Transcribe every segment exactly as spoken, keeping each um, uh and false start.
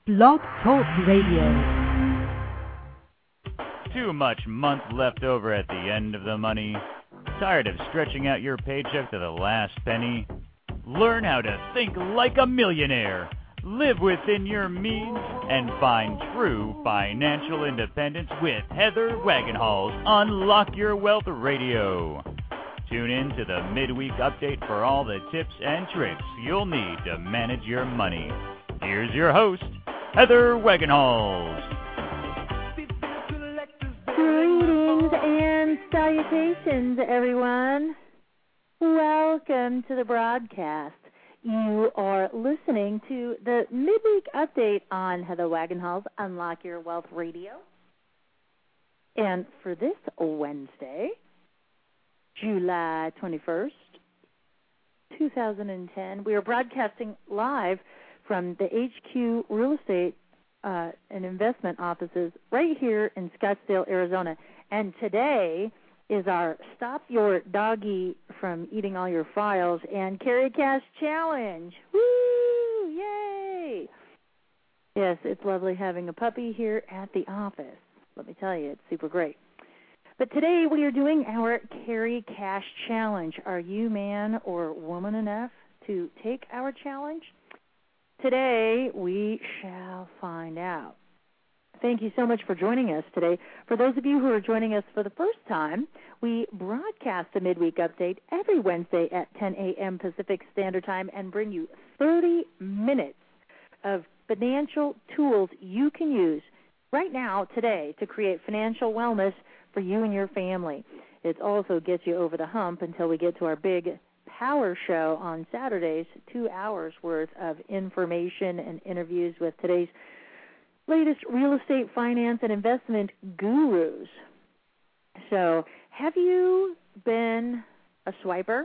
Blog Talk Radio. Too much month left over at the end of the money? Tired of stretching out your paycheck to the last penny? Learn how to think like a millionaire, live within your means, and find true financial independence with Heather Wagenhals Unlock Your Wealth Radio. Tune in to the midweek update for all the tips and tricks you'll need to manage your money. Here's your host, Heather Wagenhals. Greetings and salutations, everyone. Welcome to the broadcast. You are listening to the midweek update on Heather Wagenhals Unlock Your Wealth Radio. And for this Wednesday, July twenty-first, two thousand ten, we are broadcasting live from the H Q Real Estate uh, and Investment offices right here in Scottsdale, Arizona. And today is our Stop Your Doggy from Eating All Your Files and Carry Cash Challenge. Woo! Yay! Yes, it's lovely having a puppy here at the office. Let me tell you, it's super great. But today we are doing our Carry Cash Challenge. Are you man or woman enough to take our challenge? Today we shall find out. Thank you so much for joining us today. For those of you who are joining us for the first time, we broadcast a midweek update every Wednesday at ten a.m. Pacific Standard Time and bring you thirty minutes of financial tools you can use right now, today, to create financial wellness for you and your family. It also gets you over the hump until we get to our big power show on Saturdays, two hours worth of information and interviews with today's latest real estate, finance, and investment gurus. So, have you been a swiper?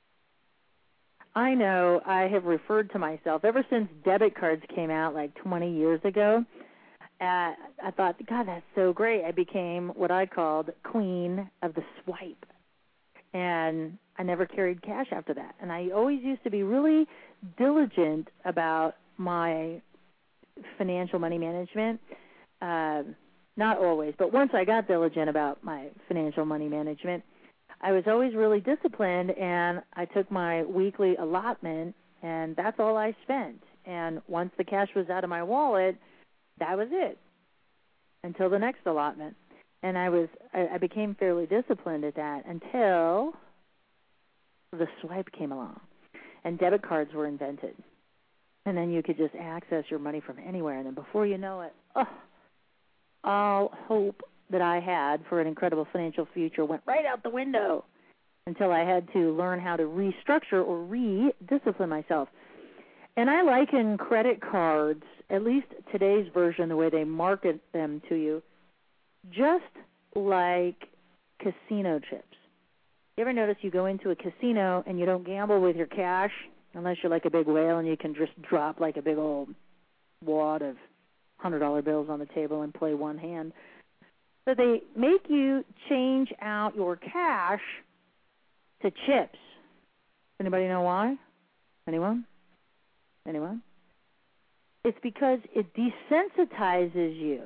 I know I have referred to myself, ever since debit cards came out like twenty years ago, uh, I thought, God, that's so great. I became what I called queen of the swipe. And I never carried cash after that. And I always used to be really diligent about my financial money management. Uh, not always, but once I got diligent about my financial money management, I was always really disciplined, and I took my weekly allotment, and that's all I spent. And once the cash was out of my wallet, that was it until the next allotment. And I was I, I became fairly disciplined at that until the swipe came along and debit cards were invented. And then you could just access your money from anywhere. And then before you know it, oh, all hope that I had for an incredible financial future went right out the window until I had to learn how to restructure or re-discipline myself. And I liken credit cards, at least today's version, the way they market them to you, just like casino chips. You ever notice you go into a casino and you don't gamble with your cash unless you're like a big whale and you can just drop like a big old wad of one hundred dollar bills on the table and play one hand? So they make you change out your cash to chips. Anybody know why? Anyone? Anyone? It's because it desensitizes you.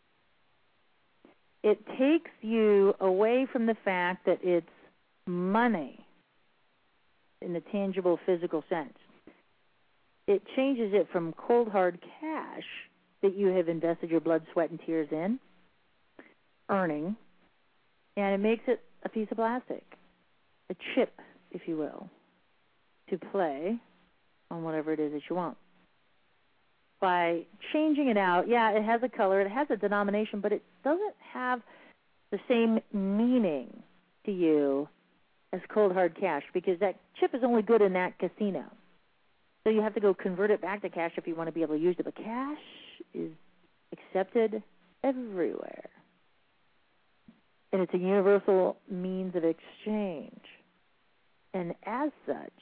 It takes you away from the fact that it's money in the tangible physical sense. It changes it from cold, hard cash that you have invested your blood, sweat, and tears in, earning, and it makes it a piece of plastic, a chip, if you will, to play on whatever it is that you want. By changing it out, yeah, it has a color, it has a denomination, but it doesn't have the same meaning to you as cold, hard cash, because that chip is only good in that casino. So you have to go convert it back to cash if you want to be able to use it. But cash is accepted everywhere. And it's a universal means of exchange. And as such,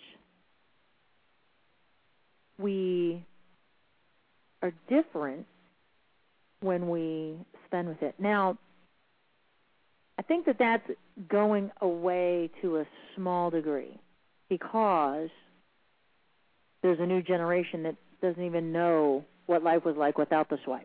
we are different when we spend with it. Now, I think that that's going away to a small degree because there's a new generation that doesn't even know what life was like without the swipe.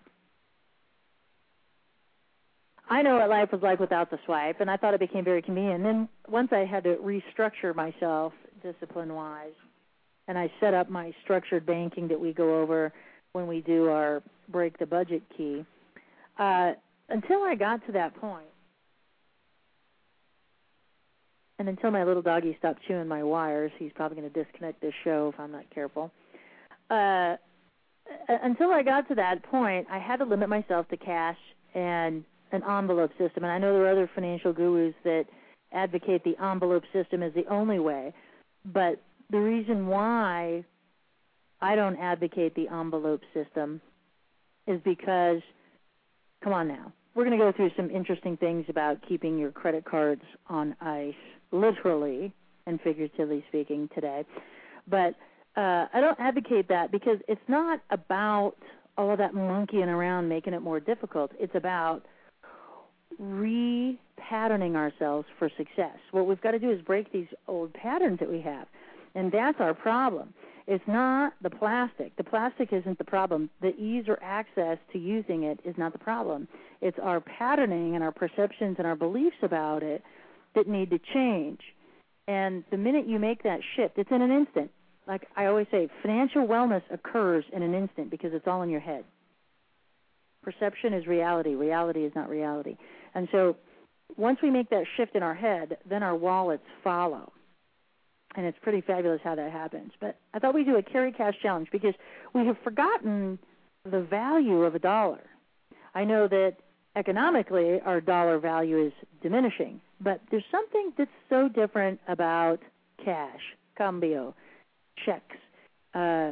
I know what life was like without the swipe, and I thought it became very convenient. And then once I had to restructure myself discipline-wise, and I set up my structured banking that we go over when we do our Break the Budget Key, uh, until I got to that point, and until my little doggy stopped chewing my wires, he's probably going to disconnect this show if I'm not careful. Uh, until I got to that point, I had to limit myself to cash and an envelope system. And I know there are other financial gurus that advocate the envelope system as the only way. But the reason why I don't advocate the envelope system is because, come on now, we're going to go through some interesting things about keeping your credit cards on ice, literally and figuratively speaking, today. But uh, I don't advocate that because it's not about all of that monkeying around making it more difficult. It's about re-patterning ourselves for success. What we've got to do is break these old patterns that we have, and that's our problem. It's not the plastic. The plastic isn't the problem. The ease or access to using it is not the problem. It's our patterning and our perceptions and our beliefs about it that need to change. And the minute you make that shift, it's in an instant. Like I always say, financial wellness occurs in an instant because it's all in your head. Perception is reality. Reality is not reality. And so once we make that shift in our head, then our wallets follow. And it's pretty fabulous how that happens. But I thought we'd do a carry cash challenge because we have forgotten the value of a dollar. I know that economically our dollar value is diminishing, but there's something that's so different about cash, cambio, checks, uh,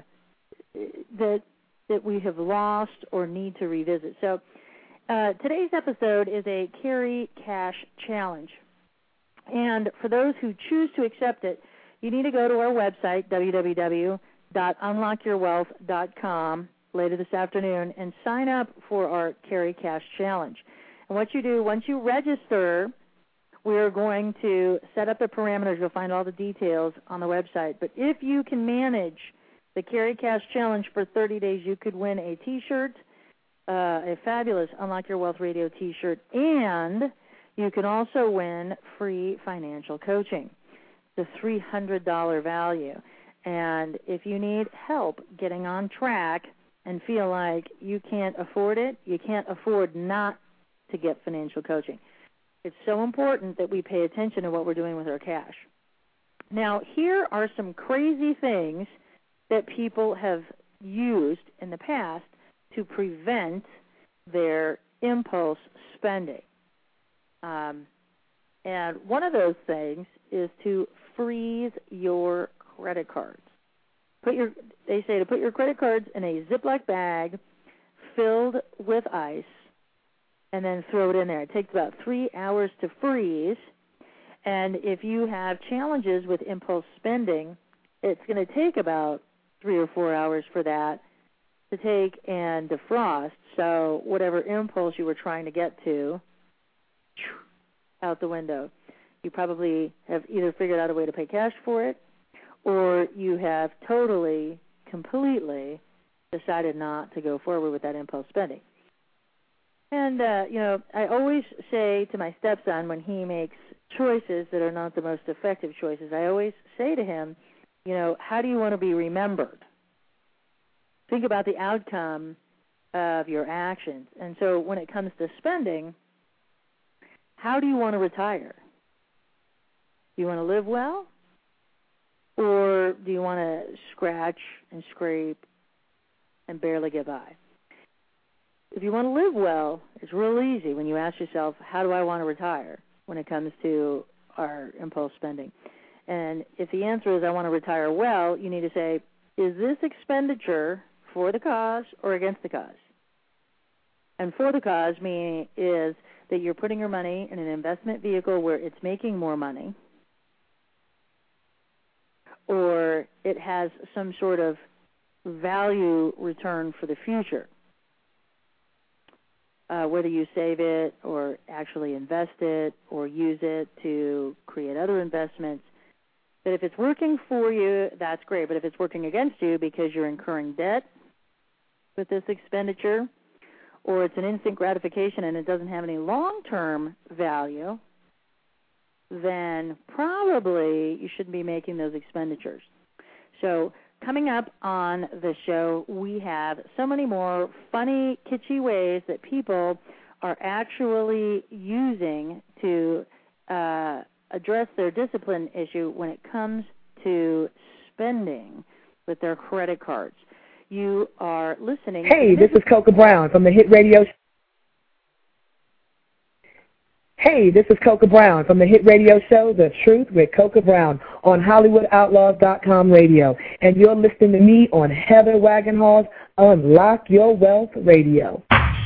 that that we have lost or need to revisit. So uh, today's episode is a carry cash challenge. And for those who choose to accept it, you need to go to our website, w w w dot unlock your wealth dot com, later this afternoon and sign up for our Carry Cash Challenge. And what you do, once you register, we are going to set up the parameters. You'll find all the details on the website. But if you can manage the Carry Cash Challenge for thirty days, you could win a T-shirt, uh, a fabulous Unlock Your Wealth Radio T-shirt, and you can also win free financial coaching. It's a three hundred dollars value. And if you need help getting on track and feel like you can't afford it, you can't afford not to get financial coaching. It's so important that we pay attention to what we're doing with our cash. Now, here are some crazy things that people have used in the past to prevent their impulse spending. Um, and one of those things is to freeze your credit cards. Put your, they say to put your credit cards in a Ziploc bag filled with ice and then throw it in there. It takes about three hours to freeze. And if you have challenges with impulse spending, it's going to take about three or four hours for that to take and defrost. So whatever impulse you were trying to get to, out the window. You probably have either figured out a way to pay cash for it, or you have totally, completely decided not to go forward with that impulse spending. And, uh, you know, I always say to my stepson when he makes choices that are not the most effective choices, I always say to him, you know, how do you want to be remembered? Think about the outcome of your actions. And so when it comes to spending, how do you want to retire? Do you want to live well? Or do you want to scratch and scrape and barely get by? If you want to live well, it's real easy when you ask yourself, how do I want to retire when it comes to our impulse spending? And if the answer is I want to retire well, you need to say, is this expenditure for the cause or against the cause? And for the cause meaning is that you're putting your money in an investment vehicle where it's making more money, or it has some sort of value return for the future, uh, whether you save it or actually invest it or use it to create other investments. That if it's working for you, that's great. But if it's working against you because you're incurring debt with this expenditure, or it's an instant gratification and it doesn't have any long-term value, then probably you shouldn't be making those expenditures. So coming up on the show, we have so many more funny, kitschy ways that people are actually using to uh, address their discipline issue when it comes to spending with their credit cards. You are listening. Hey, this is Coca Brown from the hit radio. Hey, this is Coca Brown from the hit radio show, The Truth with Coca Brown, on Hollywood Outlaws dot com radio. And you're listening to me on Heather Wagenhall's Unlock Your Wealth Radio.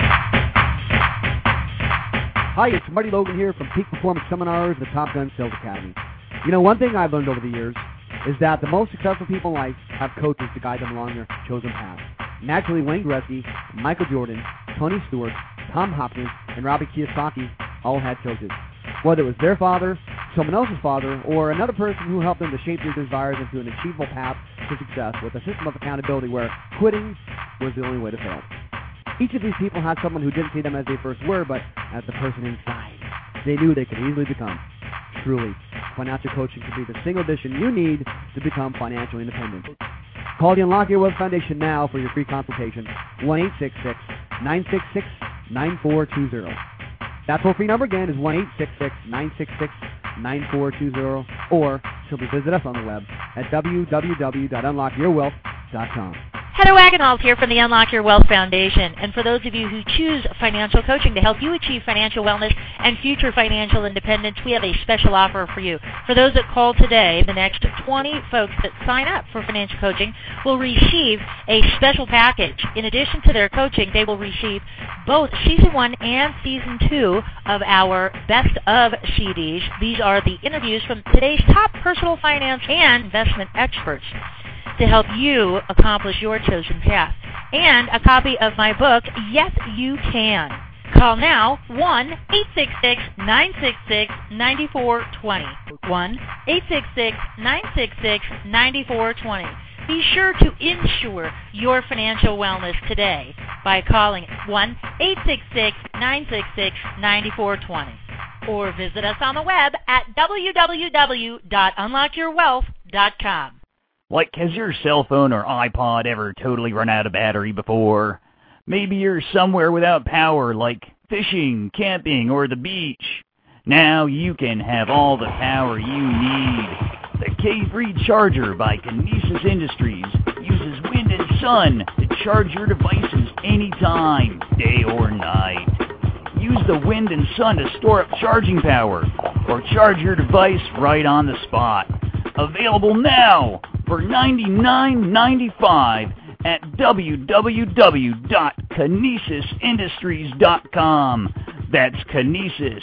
Hi, it's Marty Logan here from Peak Performance Seminars, the Top Gun Sales Academy. You know, one thing I've learned over the years is that the most successful people in life have coaches to guide them along their chosen path. Naturally, Wayne Gretzky, Michael Jordan, Tony Stewart, Tom Hopkins, and Robbie Kiyosaki all had coaches. Whether it was their father, someone else's father, or another person who helped them to shape their desires into an achievable path to success with a system of accountability where quitting was the only way to fail. Each of these people had someone who didn't see them as they first were, but as the person inside they knew they could easily become. Truly, financial coaching can be the single addition you need to become financially independent. Call the Unlock Your Wealth Foundation now for your free consultation, one eight six six, nine six six, nine four two zero. That toll-free number again is one eight six six, nine six six, nine four two zero, or simply visit us on the web at w w w dot unlock your wealth dot com. Heather Wagenhals here from the Unlock Your Wealth Foundation. And for those of you who choose financial coaching to help you achieve financial wellness and future financial independence, we have a special offer for you. For those that call today, the next twenty folks that sign up for financial coaching will receive a special package. In addition to their coaching, they will receive both Season one and Season two of our Best of C Ds. These are the interviews from today's top personal finance and investment experts to help you accomplish your chosen path. And a copy of my book, Yes, You Can. Call now, one eight six six, nine six six, nine four two zero. one eight six six, nine six six, nine four two zero. Be sure to ensure your financial wellness today by calling one eight six six, nine six six, nine four two zero. Or visit us on the web at w w w dot unlock your wealth dot com. Like, has your cell phone or iPod ever totally run out of battery before? Maybe you're somewhere without power, like fishing, camping, or the beach. Now you can have all the power you need. The K-Free Charger by Kinesis Industries uses wind and sun to charge your devices anytime, day or night. Use the wind and sun to store up charging power, or charge your device right on the spot. Available now for ninety-nine ninety-five at w w w dot kinesis industries dot com. That's Kinesis,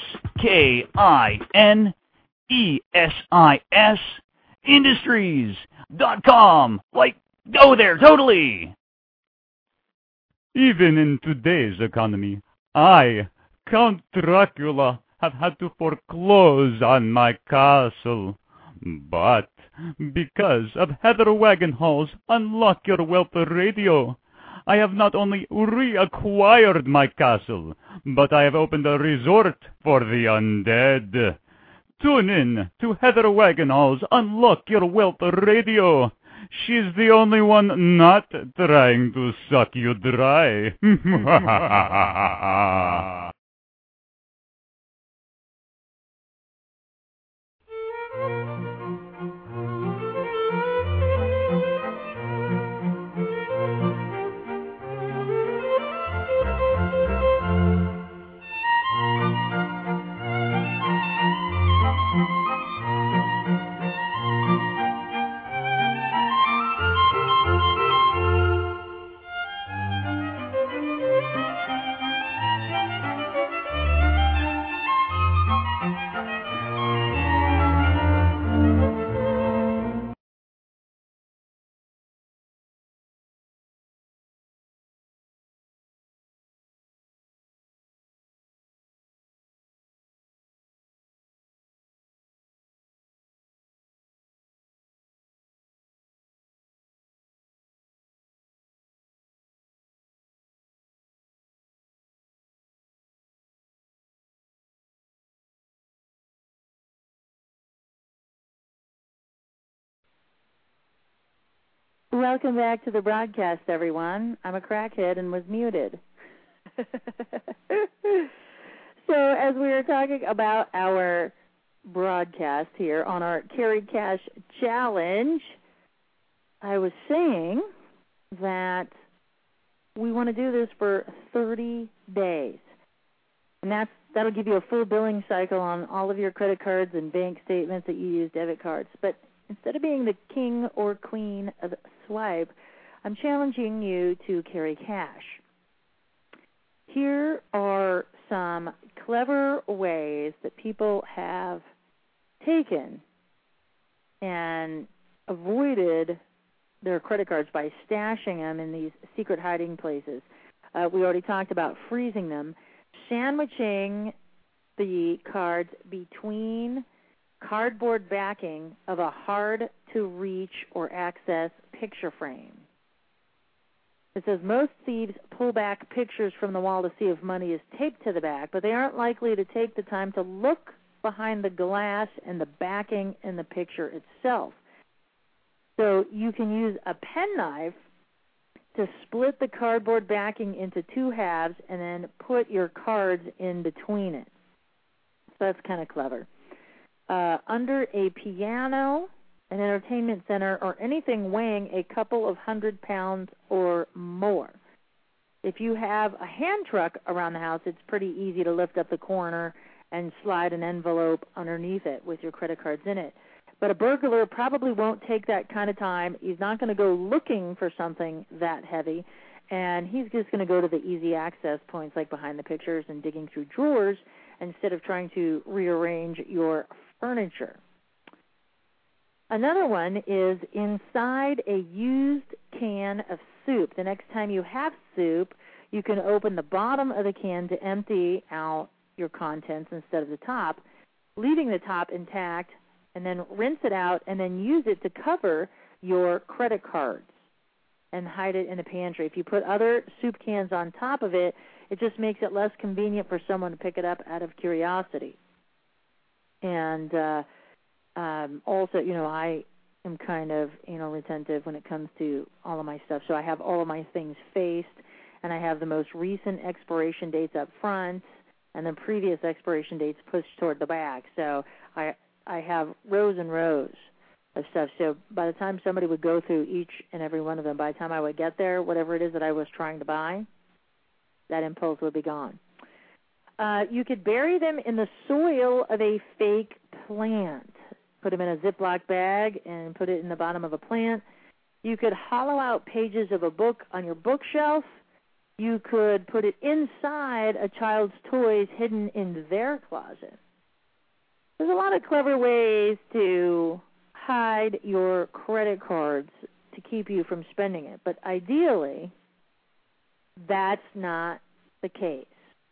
K I N E S I S, industries dot com. Like, go there, totally! Even in today's economy, I, Count Dracula, have had to foreclose on my castle. But because of Heather Wagenhall's Unlock Your Wealth Radio, I have not only reacquired my castle, but I have opened a resort for the undead. Tune in to Heather Wagenhall's Unlock Your Wealth Radio. She's the only one not trying to suck you dry. Welcome back to the broadcast, everyone. I'm a crackhead and was muted. So as we were talking about our broadcast here on our Carry Cash Challenge, I was saying that we want to do this for thirty days. And that's, that'll give you a full billing cycle on all of your credit cards and bank statements that you use, debit cards. But instead of being the king or queen of swipe, I'm challenging you to carry cash. Here are some clever ways that people have taken and avoided their credit cards by stashing them in these secret hiding places. Uh, we already talked about freezing them, sandwiching the cards between cardboard backing of a hard-to-reach or access picture frame. It says most thieves pull back pictures from the wall to see if money is taped to the back, but they aren't likely to take the time to look behind the glass and the backing in the picture itself. So you can use a penknife to split the cardboard backing into two halves and then put your cards in between it. So that's kind of clever. Uh, under a piano, an entertainment center, or anything weighing a couple of hundred pounds or more. If you have a hand truck around the house, it's pretty easy to lift up the corner and slide an envelope underneath it with your credit cards in it. But a burglar probably won't take that kind of time. He's not going to go looking for something that heavy, and he's just going to go to the easy access points like behind the pictures and digging through drawers instead of trying to rearrange your furniture. Another one is inside a used can of soup. The next time you have soup, you can open the bottom of the can to empty out your contents instead of the top, leaving the top intact, and then rinse it out and then use it to cover your credit cards and hide it in the pantry. If you put other soup cans on top of it, it just makes it less convenient for someone to pick it up out of curiosity. And uh, um, also, you know, I am kind of anal retentive when it comes to all of my stuff. So I have all of my things faced, and I have the most recent expiration dates up front and the previous expiration dates pushed toward the back. So I I have rows and rows of stuff. So by the time somebody would go through each and every one of them, by the time I would get there, whatever it is that I was trying to buy, that impulse would be gone. Uh, you could bury them in the soil of a fake plant. Put them in a Ziploc bag and put it in the bottom of a plant. You could hollow out pages of a book on your bookshelf. You could put it inside a child's toys hidden in their closet. There's a lot of clever ways to hide your credit cards to keep you from spending it. But ideally, that's not the case.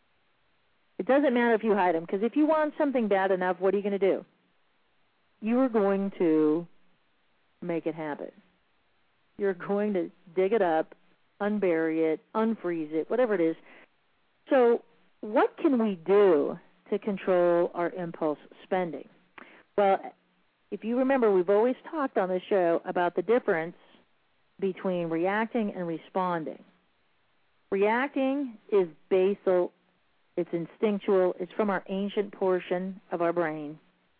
It doesn't matter if you hide them, because if you want something bad enough, what are you going to do? You are going to make it happen. You're going to dig it up, unbury it, unfreeze it, whatever it is. So what can we do to control our impulse spending? Well, if you remember, we've always talked on this show about the difference between reacting and responding. Reacting is basal, it's instinctual, it's from our ancient portion of our brain,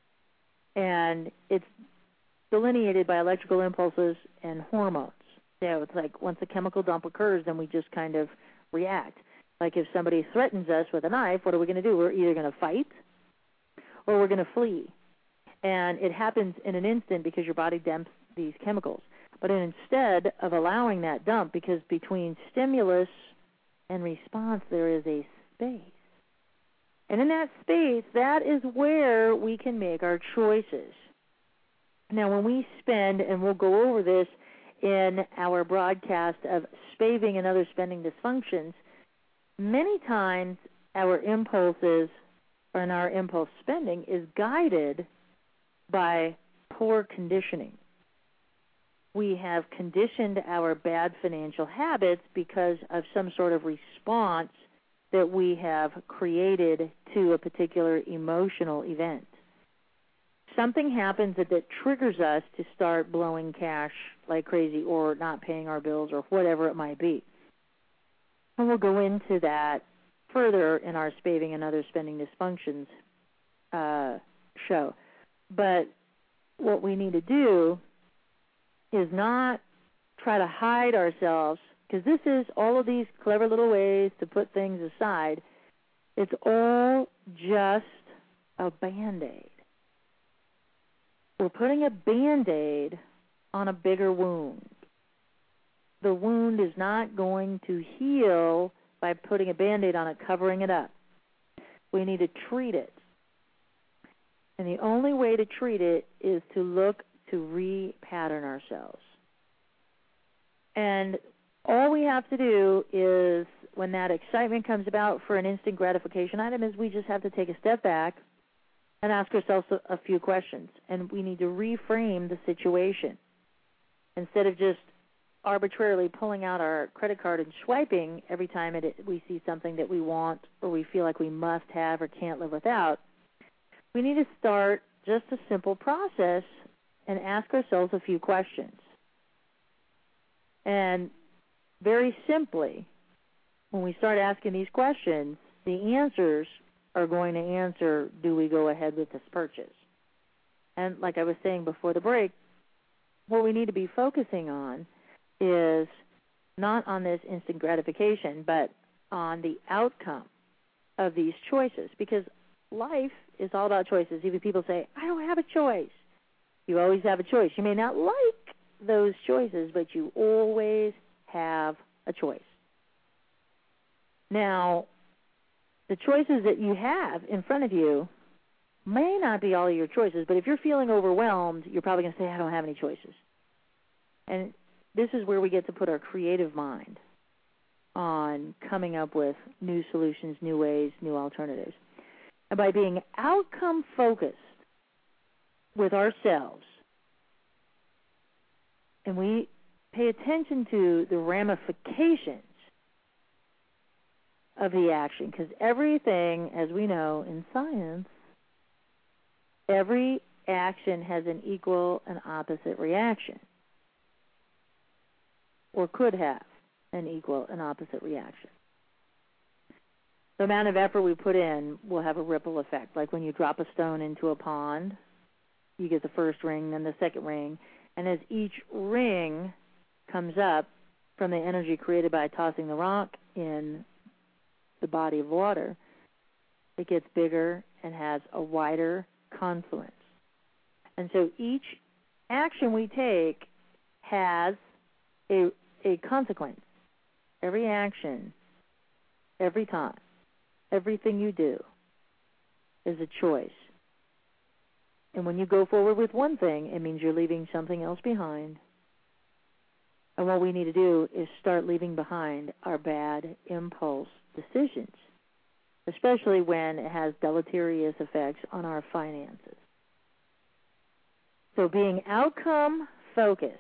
and it's delineated by electrical impulses and hormones. So it's like once a chemical dump occurs, then we just kind of react. Like if somebody threatens us with a knife, what are we going to do? We're either going to fight or we're going to flee. And it happens in an instant because your body dumps these chemicals. But instead of allowing that dump, because between stimulus and response there is a space. And in that space, that is where we can make our choices. Now, when we spend, and we'll go over this in our broadcast of spaving and other spending dysfunctions, many times our impulses and our impulse spending is guided by poor conditioning. We have conditioned our bad financial habits because of some sort of response that we have created to a particular emotional event. something happens that, that triggers us to start blowing cash like crazy or not paying our bills or whatever it might be. And we'll go into that further in our Spaving and Other Spending Dysfunctions uh, show. But what we need to do is not try to hide ourselves, because this is all of these clever little ways to put things aside. It's all just a Band-Aid. We're putting a Band-Aid on a bigger wound. The wound is not going to heal by putting a Band-Aid on it, covering it up. We need to treat it. And the only way to treat it is to look to re-pattern ourselves. And all we have to do is, when that excitement comes about for an instant gratification item, is we just have to take a step back and ask ourselves a, a few questions. And we need to reframe the situation. Instead of just arbitrarily pulling out our credit card and swiping every time it, we see something that we want or we feel like we must have or can't live without, we need to start just a simple process and ask ourselves a few questions. And very simply, when we start asking these questions, the answers are going to answer, do we go ahead with this purchase? And like I was saying before the break, what we need to be focusing on is not on this instant gratification, but on the outcome of these choices. Because life is all about choices. Even people say, I don't have a choice. You always have a choice. You may not like those choices, but you always have a choice. Now, the choices that you have in front of you may not be all of your choices, but if you're feeling overwhelmed, you're probably going to say, I don't have any choices. And this is where we get to put our creative mind on coming up with new solutions, new ways, new alternatives. And by being outcome-focused with ourselves, and we pay attention to the ramifications of the action, because everything, as we know in science, every action has an equal and opposite reaction, or could have an equal and opposite reaction. The amount of effort we put in will have a ripple effect. Like when you drop a stone into a pond, you get the first ring, then the second ring, and as each ring comes up from the energy created by tossing the rock in the body of water, it gets bigger and has a wider confluence. And so each action we take has a, a consequence. Every action, every time, everything you do is a choice. And when you go forward with one thing, it means you're leaving something else behind. And what we need to do is start leaving behind our bad impulse decisions, especially when it has deleterious effects on our finances. So being outcome focused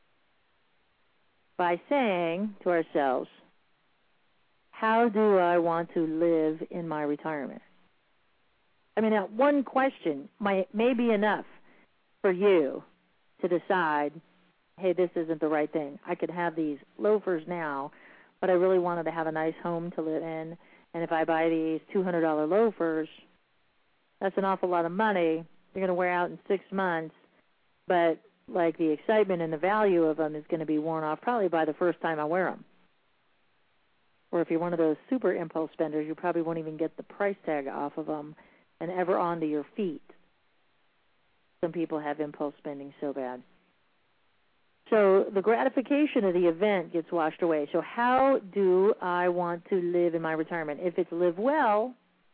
by saying to ourselves, how do I want to live in my retirement? I mean, that one question might, may be enough for you to decide, hey, this isn't the right thing. I could have these loafers now, but I really wanted to have a nice home to live in. And if I buy these two hundred dollars loafers, that's an awful lot of money. They're going to wear out in six months. But, like, the excitement and the value of them is going to be worn off probably by the first time I wear them. Or if you're one of those super impulse spenders, you probably won't even get the price tag off of them and ever onto your feet. Some people have impulse spending so bad. So the gratification of the event gets washed away. So how do I want to live in my retirement? If it's live well,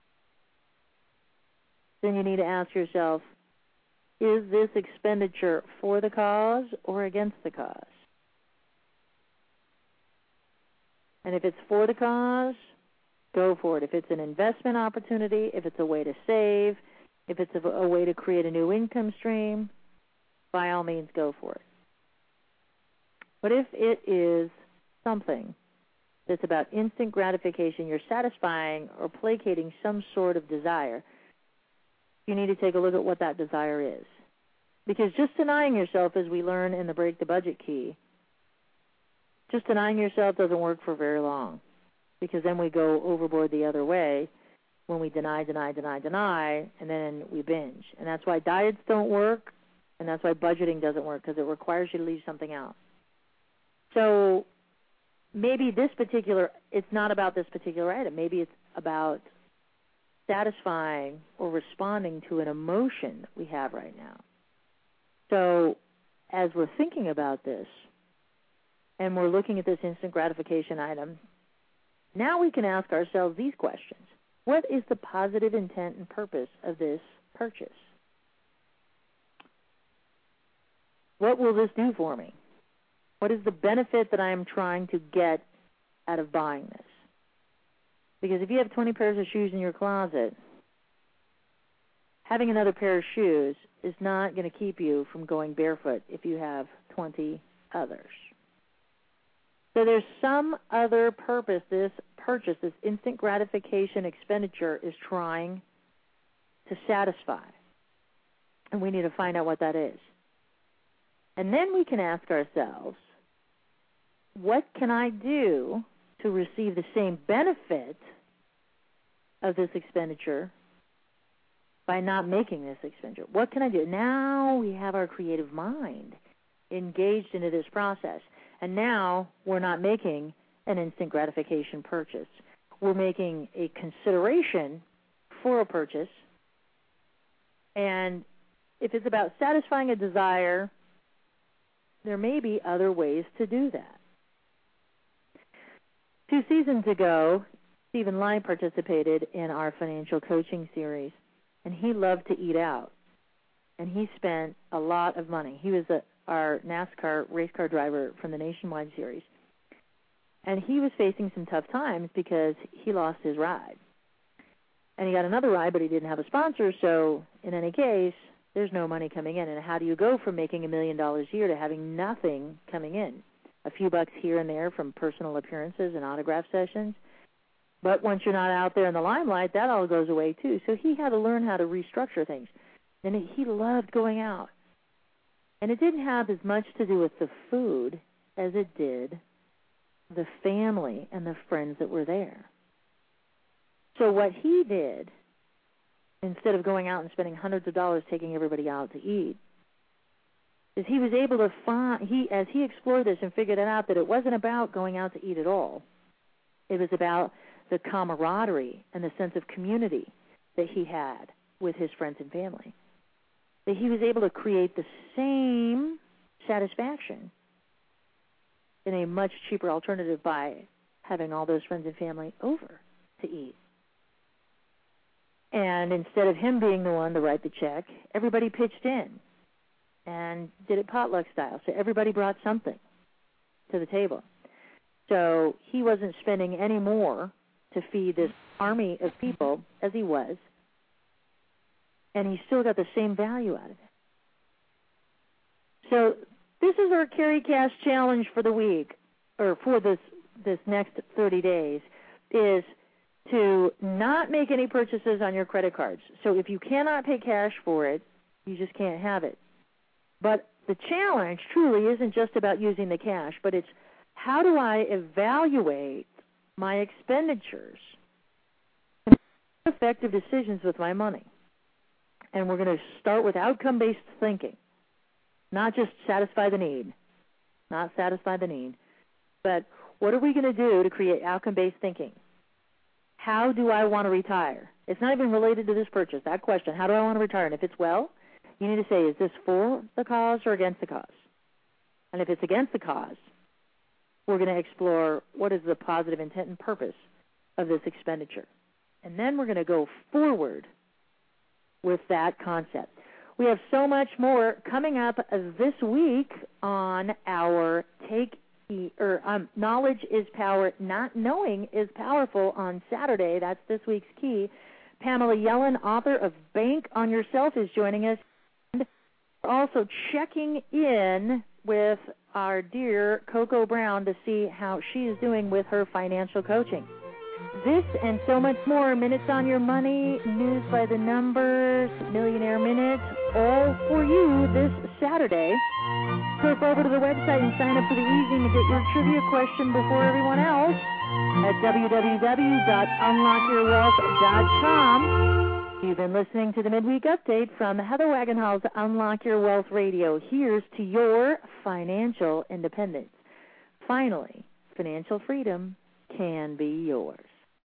then you need to ask yourself, is this expenditure for the cause or against the cause? And if it's for the cause, go for it. If it's an investment opportunity, if it's a way to save, if it's a, a way to create a new income stream, by all means, go for it. But if it is something that's about instant gratification, you're satisfying or placating some sort of desire, you need to take a look at what that desire is. Because just denying yourself, as we learn in the Break the Budget Key, just denying yourself doesn't work for very long, because then we go overboard the other way when we deny, deny, deny, deny, and then we binge. And that's why diets don't work, and that's why budgeting doesn't work, because it requires you to leave something out. So maybe this particular, it's not about this particular item. Maybe it's about satisfying or responding to an emotion we have right now. So as we're thinking about this, and we're looking at this instant gratification item, now we can ask ourselves these questions. What is the positive intent and purpose of this purchase? What will this do for me? What is the benefit that I am trying to get out of buying this? Because if you have twenty pairs of shoes in your closet, having another pair of shoes is not going to keep you from going barefoot if you have twenty others. So there's some other purpose this purchase, this instant gratification expenditure is trying to satisfy. And we need to find out what that is. And then we can ask ourselves, what can I do to receive the same benefit of this expenditure by not making this expenditure? What can I do? Now we have our creative mind engaged into this process. And now we're not making an instant gratification purchase. We're making a consideration for a purchase. And if it's about satisfying a desire, there may be other ways to do that. Two seasons ago, Stephen Lai participated in our financial coaching series, and he loved to eat out. And he spent a lot of money. He was a, our NASCAR race car driver from the Nationwide Series. And he was facing some tough times because he lost his ride. And he got another ride, but he didn't have a sponsor, so in any case, there's no money coming in. And how do you go from making a million dollars a year to having nothing coming in? A few bucks here and there from personal appearances and autograph sessions. But once you're not out there in the limelight, that all goes away too. So he had to learn how to restructure things. And he loved going out. And it didn't have as much to do with the food as it did the family and the friends that were there. So what he did, instead of going out and spending hundreds of dollars taking everybody out to eat, is he was able to find, he as he explored this and figured it out, that it wasn't about going out to eat at all. It was about the camaraderie and the sense of community that he had with his friends and family. That he was able to create the same satisfaction in a much cheaper alternative by having all those friends and family over to eat. And instead of him being the one to write the check, everybody pitched in and did it potluck style. So everybody brought something to the table. So he wasn't spending any more to feed this army of people as he was, and he still got the same value out of it. So this is our Carry Cash challenge for the week, or for this this next thirty days, is to not make any purchases on your credit cards. So if you cannot pay cash for it, you just can't have it. But the challenge truly isn't just about using the cash, but it's how do I evaluate my expenditures and make effective decisions with my money. And we're going to start with outcome-based thinking, not just satisfy the need, not satisfy the need, but what are we going to do to create outcome-based thinking? How do I want to retire? It's not even related to this purchase, that question. How do I want to retire? And if it's well, you need to say, is this for the cause or against the cause? And if it's against the cause, we're going to explore what is the positive intent and purpose of this expenditure. And then we're going to go forward with that concept. We have so much more coming up this week on our Take or um, Knowledge is Power, Not Knowing is Powerful on Saturday. That's this week's key. Pamela Yellen, author of Bank on Yourself, is joining us. And we're also checking in with our dear Coco Brown to see how she is doing with her financial coaching. This and so much more, Minutes on Your Money, News by the Numbers, Millionaire Minute, all for you this Saturday. Click over to the website and sign up for the evening to get your trivia question before everyone else at w w w dot unlock your wealth dot com. You've been listening to the Midweek Update from Heather Wagenhall's Unlock Your Wealth Radio. Here's to your financial independence. Finally, financial freedom can be yours.